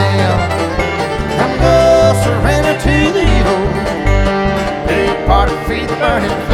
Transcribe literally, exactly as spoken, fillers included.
down. I'm gonna surrender to the evil. Big part of feet burning.